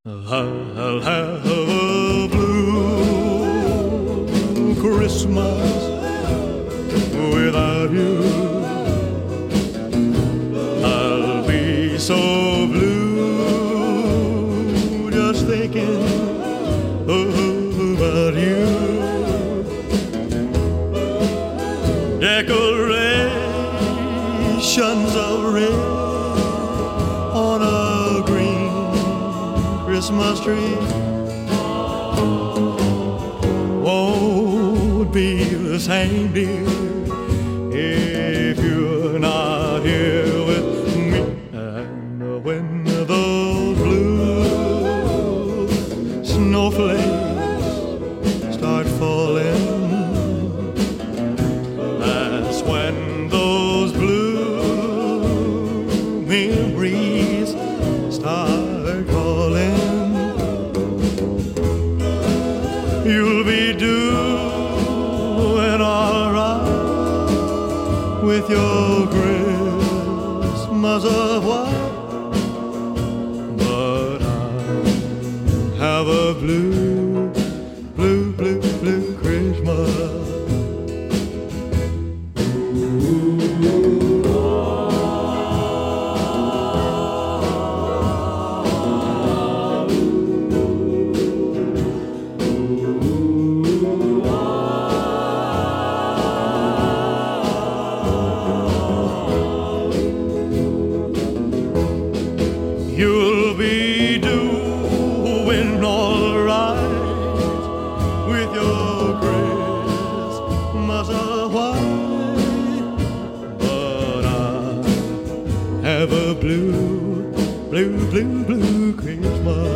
I'll have a blue Christmas without you. I'll be so blue just thinking about you. Decorations of red on a green Christmas tree won't be the same, dear, if you're not here with me. And when those blue snowflakes start falling, that's when those blue memories start calling. You'll be doing all right with your Christmas of white, but I have a blue, blue, blue, blue Christmas. You'll be doing all right with your Christmas of white, but I have a blue, blue, blue, blue Christmas.